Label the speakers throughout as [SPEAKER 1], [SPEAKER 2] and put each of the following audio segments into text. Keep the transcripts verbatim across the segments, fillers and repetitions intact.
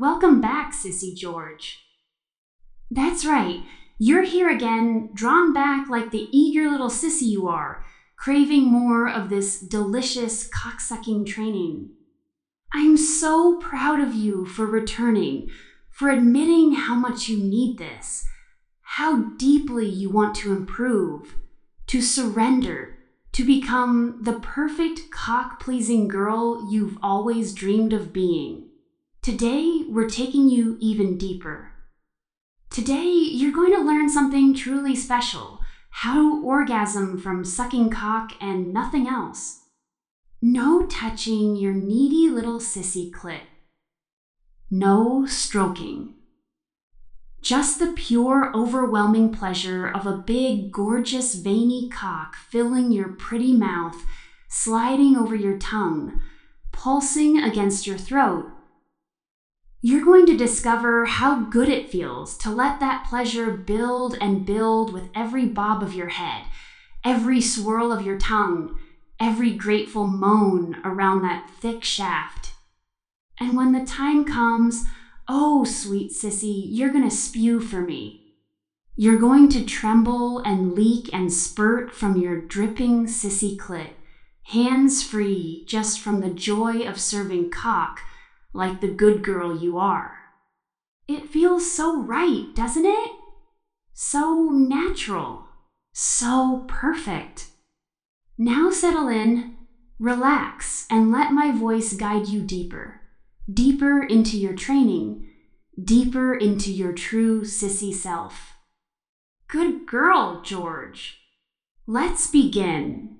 [SPEAKER 1] Welcome back, Sissy George. That's right, you're here again, drawn back like the eager little sissy you are, craving more of this delicious cocksucking training. I'm so proud of you for returning, for admitting how much you need this, how deeply you want to improve, to surrender, to become the perfect cock-pleasing girl you've always dreamed of being. Today, we're taking you even deeper. Today, you're going to learn something truly special, how to orgasm from sucking cock and nothing else. No touching your needy little sissy clit. No stroking. Just the pure, overwhelming pleasure of a big, gorgeous, veiny cock filling your pretty mouth, sliding over your tongue, pulsing against your throat. You're going to discover how good it feels to let that pleasure build and build with every bob of your head, every swirl of your tongue, every grateful moan around that thick shaft. And when the time comes, oh, sweet sissy, you're going to spew for me. You're going to tremble and leak and spurt from your dripping sissy clit, hands free just from the joy of serving cock, like the good girl you are. It feels so right, doesn't it? So natural, so perfect. Now settle in, relax, and let my voice guide you deeper, deeper into your training, deeper into your true sissy self. Good girl, George. Let's begin.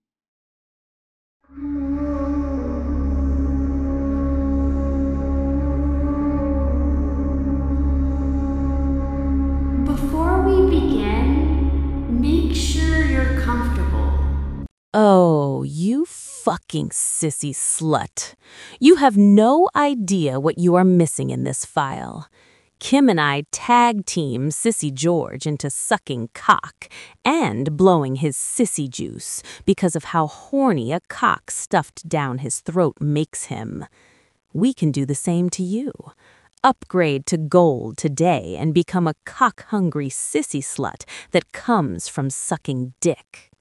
[SPEAKER 1] Before we begin, make sure you're comfortable.
[SPEAKER 2] Oh, you fucking sissy slut. You have no idea what you are missing in this file. Kim and I tag team Sissy George into sucking cock and blowing his sissy juice because of how horny a cock stuffed down his throat makes him. We can do the same to you. Upgrade to gold today and become a cock-hungry sissy slut that comes from sucking dick.